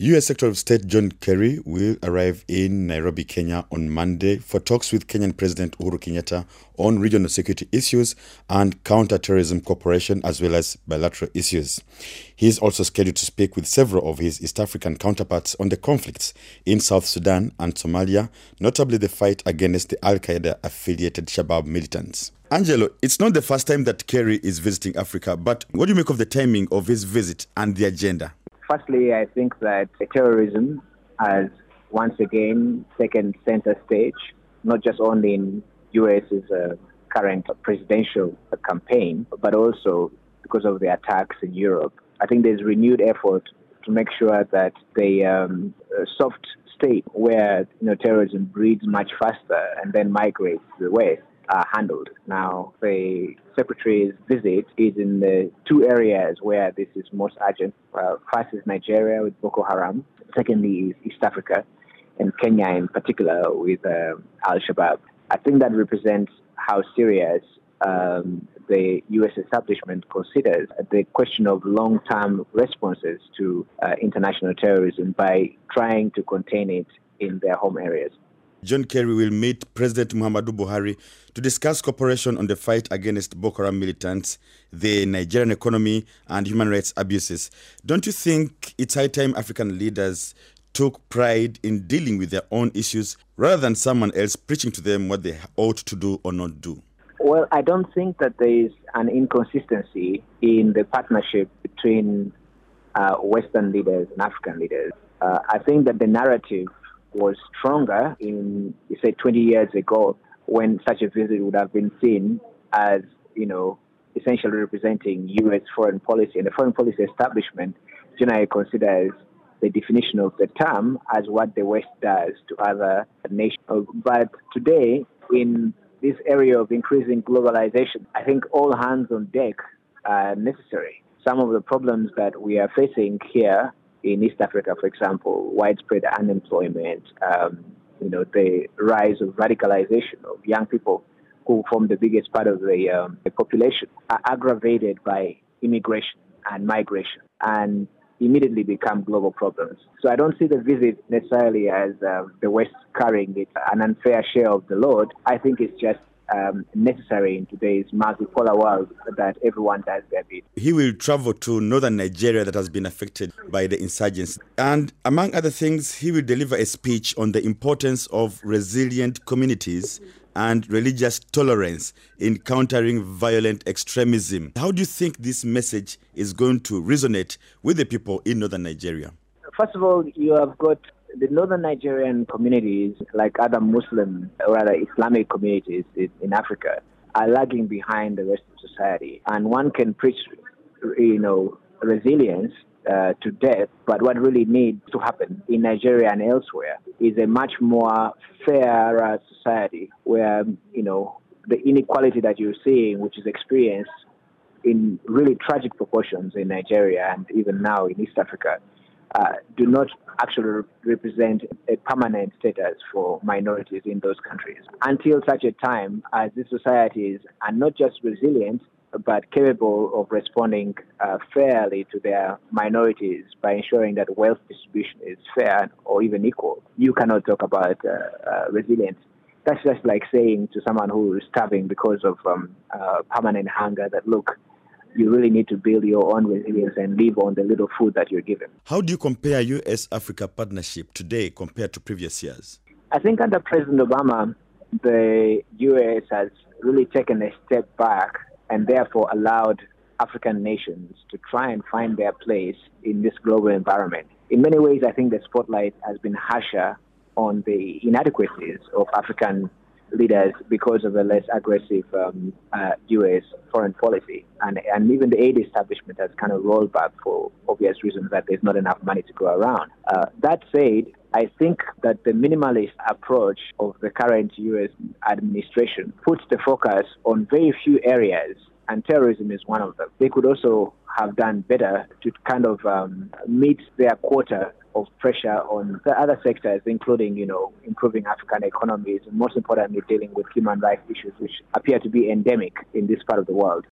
U.S. Secretary of State John Kerry will arrive in Nairobi, Kenya on Monday for talks with Kenyan President Uhuru Kenyatta on regional security issues and counter-terrorism cooperation as well as bilateral issues. He is also scheduled to speak with several of his East African counterparts on the conflicts in South Sudan and Somalia, notably the fight against the Al-Qaeda-affiliated Shabaab militants. Angelo, it's not the first time that Kerry is visiting Africa, but what do you make of the timing of his visit and the agenda? Firstly, I think that terrorism has once again taken center stage, not just only in U.S.'s current presidential campaign, but also because of the attacks in Europe. I think there's renewed effort to make sure that the soft state where terrorism breeds much faster and then migrates to the West are handled. Now, the Secretary's visit is in the two areas where this is most urgent. First is Nigeria with Boko Haram. Secondly is East Africa, and Kenya in particular with Al-Shabaab. I think that represents how serious the U.S. establishment considers the question of long-term responses to international terrorism by trying to contain it in their home areas. John Kerry will meet President Muhammadu Buhari to discuss cooperation on the fight against Boko Haram militants, the Nigerian economy, and human rights abuses. Don't you think it's high time African leaders took pride in dealing with their own issues rather than someone else preaching to them what they ought to do or not do? Well, I don't think that there is an inconsistency in the partnership between Western leaders and African leaders. I think that the narrative was stronger in, say, 20 years ago when such a visit would have been seen as, essentially representing U.S. foreign policy. And the foreign policy establishment generally considers the definition of the term as what the West does to other nations. But today, in this area of increasing globalization, I think all hands on deck are necessary. Some of the problems that we are facing here in East Africa, for example, widespread unemployment, the rise of radicalization of young people who form the biggest part of the population, are aggravated by immigration and migration and immediately become global problems. So I don't see the visit necessarily as the West carrying an unfair share of the load. I think it's just necessary in today's multipolar world that everyone does their bit. He will travel to northern Nigeria that has been affected by the insurgents. And among other things, he will deliver a speech on the importance of resilient communities and religious tolerance in countering violent extremism. How do you think this message is going to resonate with the people in northern Nigeria? First of all, you have got the northern Nigerian communities, like other Muslim or rather Islamic communities in Africa, are lagging behind the rest of society. And one can preach, resilience to death, but what really needs to happen in Nigeria and elsewhere is a much more fairer society where, the inequality that you're seeing, which is experienced in really tragic proportions in Nigeria and even now in East Africa, do not actually represent a permanent status for minorities in those countries. Until such a time as these societies are not just resilient, but capable of responding fairly to their minorities by ensuring that wealth distribution is fair or even equal, you cannot talk about resilience. That's just like saying to someone who is starving because of permanent hunger that, look, you really need to build your own resilience and live on the little food that you're given. How do you compare U.S.-Africa partnership today compared to previous years? I think under President Obama, the U.S. has really taken a step back and therefore allowed African nations to try and find their place in this global environment. In many ways, I think the spotlight has been harsher on the inadequacies of African leaders because of a less aggressive U.S. foreign policy. And even the aid establishment has kind of rolled back for obvious reasons that there's not enough money to go around. That said, I think that the minimalist approach of the current U.S. administration puts the focus on very few areas, and terrorism is one of them. They could also have done better to kind of meet their quota of pressure on the other sectors, including, improving African economies and most importantly, dealing with human rights issues, which appear to be endemic in this part of the world.